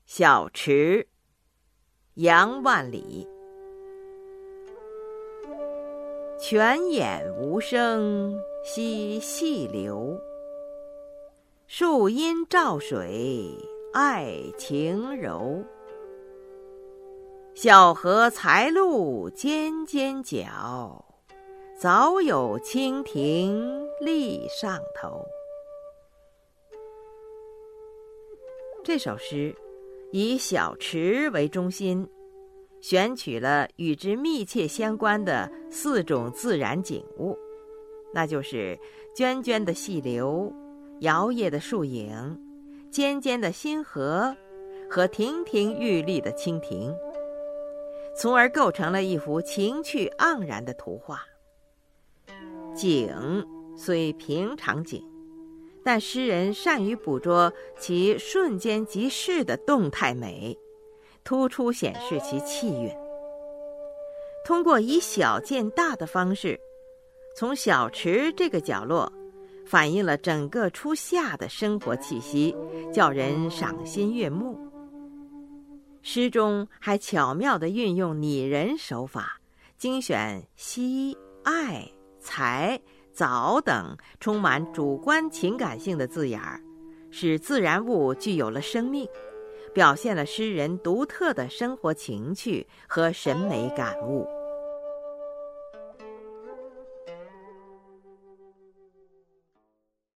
小池，杨万里。泉眼无声惜细流，树阴照水爱晴柔。小荷才露尖尖角，早有蜻蜓立上头。这首诗以小池为中心，选取了与之密切相关的4种自然景物，那就是涓涓的细流、摇曳的树影、尖尖的新河和亭亭玉立的蜻蜓，从而构成了一幅情趣盎然的图画。景虽平常景，但诗人善于捕捉其瞬间即逝的动态美，突出显示其气韵。通过以小见大的方式，从小池这个角落反映了整个初夏的生活气息，叫人赏心悦目。诗中还巧妙地运用拟人手法，精选惜、爱、才、早等充满主观情感性的字眼儿，使自然物具有了生命，表现了诗人独特的生活情趣和审美感悟。